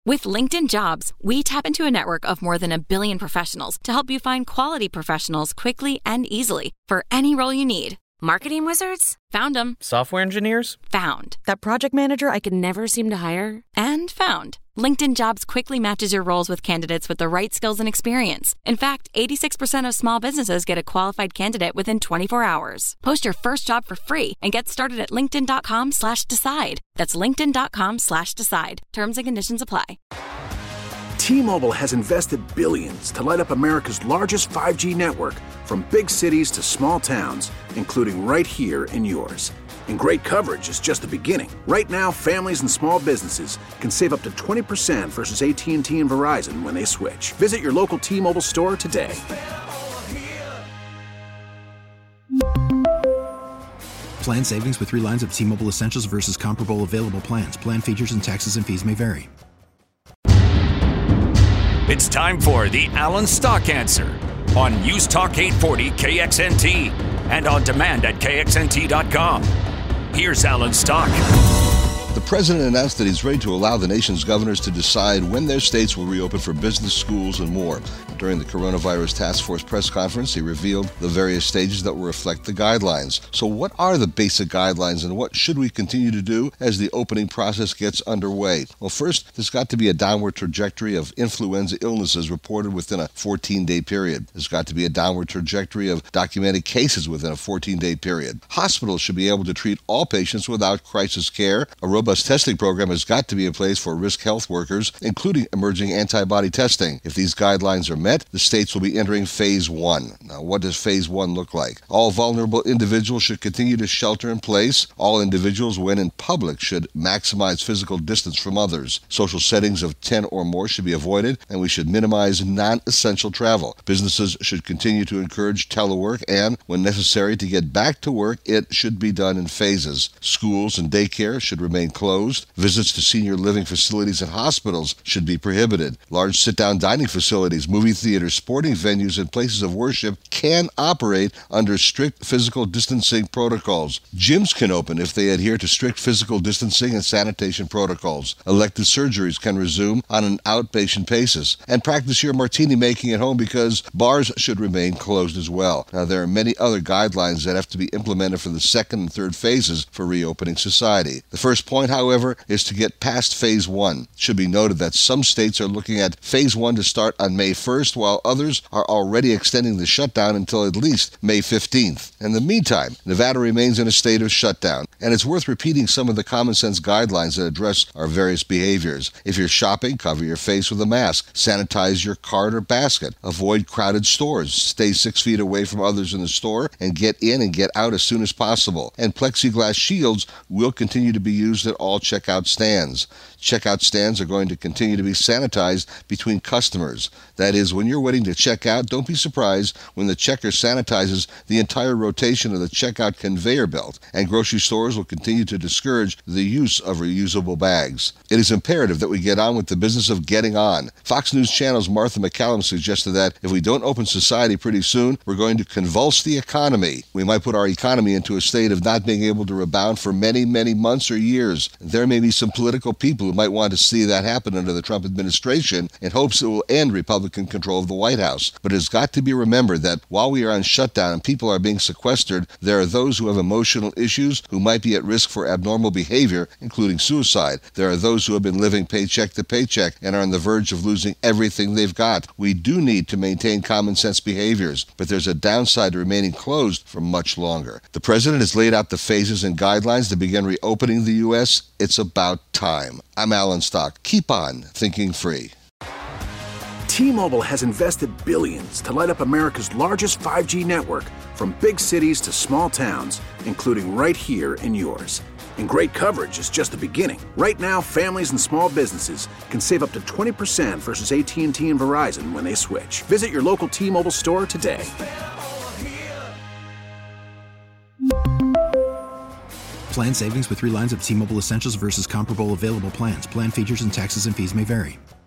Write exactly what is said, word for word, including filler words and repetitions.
With LinkedIn Jobs, we tap into a network of more than a billion professionals to help you find quality professionals quickly and easily for any role you need. Marketing wizards? Found them. Software engineers? Found. That project manager I could never seem to hire? And found. LinkedIn Jobs quickly matches your roles with candidates with the right skills and experience. In fact, eighty-six percent of small businesses get a qualified candidate within twenty-four hours. Post your first job for free and get started at linkedin.com slash decide. That's linkedin.com slash decide. Terms and conditions apply. T-Mobile has invested billions to light up America's largest five G network, from big cities to small towns, including right here in yours. And great coverage is just the beginning. Right now, families and small businesses can save up to twenty percent versus A T and T and Verizon when they switch. Visit your local T-Mobile store today. Plan savings with three lines of T-Mobile Essentials versus comparable available plans. Plan features and taxes and fees may vary. It's time for the Alan Stock Answer on News Talk eight forty K X N T and on demand at K X N T dot com. Here's Alan Stock. The president announced that he's ready to allow the nation's governors to decide when their states will reopen for business, schools, and more. During the Coronavirus Task Force press conference, he revealed the various stages that will reflect the guidelines. So what are the basic guidelines, and what should we continue to do as the opening process gets underway? Well, first, there's got to be a downward trajectory of influenza illnesses reported within a fourteen-day period. There's got to be a downward trajectory of documented cases within a fourteen-day period. Hospitals should be able to treat all patients without crisis care. A robust testing program has got to be in place for risk health workers, including emerging antibody testing. If these guidelines are met, the states will be entering phase one. Now, what does phase one look like? All vulnerable individuals should continue to shelter in place. All individuals, when in public, should maximize physical distance from others. Social settings of ten or more should be avoided, and we should minimize non-essential travel. Businesses should continue to encourage telework, and, when necessary to get back to work, it should be done in phases. Schools and daycare should remain closed. Visits to senior living facilities and hospitals should be prohibited. Large sit-down dining facilities, movie theaters, sporting venues, and places of worship can operate under strict physical distancing protocols. Gyms can open if they adhere to strict physical distancing and sanitation protocols. Elective surgeries can resume on an outpatient basis. And practice your martini making at home, because bars should remain closed as well. Now, there are many other guidelines that have to be implemented for the second and third phases for reopening society. The first point, however, is to get past phase one. It should be noted that some states are looking at phase one to start on May first, while others are already extending the shutdown until at least May fifteenth. In the meantime, Nevada remains in a state of shutdown, and it's worth repeating some of the common sense guidelines that address our various behaviors. If you're shopping, cover your face with a mask. Sanitize your cart or basket. Avoid crowded stores. Stay six feet away from others in the store, and get in and get out as soon as possible. And plexiglass shields will continue to be used at all checkout stands. Checkout stands are going to continue to be sanitized between customers. That is, when you're waiting to check out, don't be surprised when the checker sanitizes the entire rotation of the checkout conveyor belt. And grocery stores will continue to discourage the use of reusable bags. It is imperative that we get on with the business of getting on. Fox News Channel's Martha McCallum suggested that if we don't open society pretty soon, we're going to convulse the economy. We might put our economy into a state of not being able to rebound for many, many months or years. There may be some political people who might want to see that happen under the Trump administration in hopes it will end Republican control of the White House. But it has got to be remembered that while we are on shutdown and people are being sequestered, there are those who have emotional issues who might be at risk for abnormal behavior, including suicide. There are those who have been living paycheck to paycheck and are on the verge of losing everything they've got. We do need to maintain common sense behaviors, but there's a downside to remaining closed for much longer. The president has laid out the phases and guidelines to begin reopening the U S. It's about time. I'm Alan Stock. Keep on thinking free. T-Mobile has invested billions to light up America's largest five G network, from big cities to small towns, including right here in yours. And great coverage is just the beginning. Right now, families and small businesses can save up to twenty percent versus A T and T and Verizon when they switch. Visit your local T-Mobile store today. Plan savings with three lines of T-Mobile Essentials versus comparable available plans. Plan features and taxes and fees may vary.